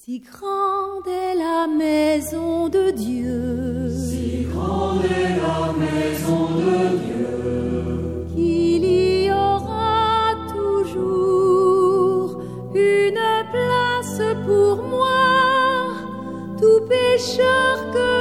Si grande est la maison de Dieu, si grande est la maison de Dieu, qu'il y aura toujours une place pour moi, tout pécheur que